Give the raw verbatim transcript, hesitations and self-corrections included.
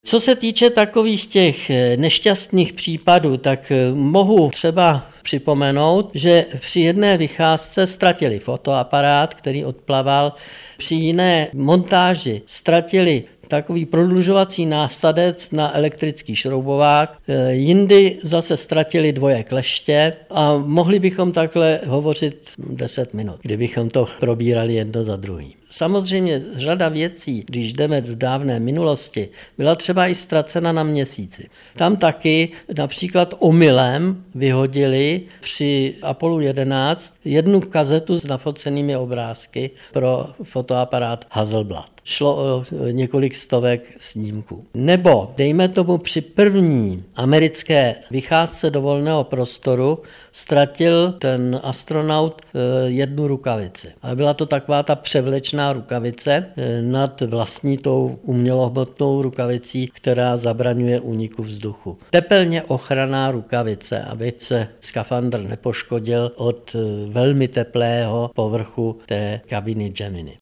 Co se týče takových těch nešťastných případů, tak mohu třeba připomenout, že při jedné vycházce ztratili fotoaparát, který odplaval, při jiné montáži ztratili takový prodlužovací násadec na elektrický šroubovák, jindy zase ztratili dvoje kleště a mohli bychom takhle hovořit deset minut, kdybychom to probírali jedno za druhým. Samozřejmě řada věcí, když jdeme do dávné minulosti, byla třeba i ztracena na měsíci. Tam taky například omylem vyhodili při Apollo jedenáct jednu kazetu s nafocenými obrázky pro fotoaparát Hasselblad. Šlo o několik stovek snímků. Nebo dejme tomu při první americké vycházce do volného prostoru ztratil ten astronaut jednu rukavici. Ale byla to taková ta převlečná rukavice nad vlastní tou umělohmotnou rukavicí, která zabraňuje úniku vzduchu. Tepelně ochranná rukavice, aby se skafandr nepoškodil od velmi teplého povrchu té kabiny Gemini.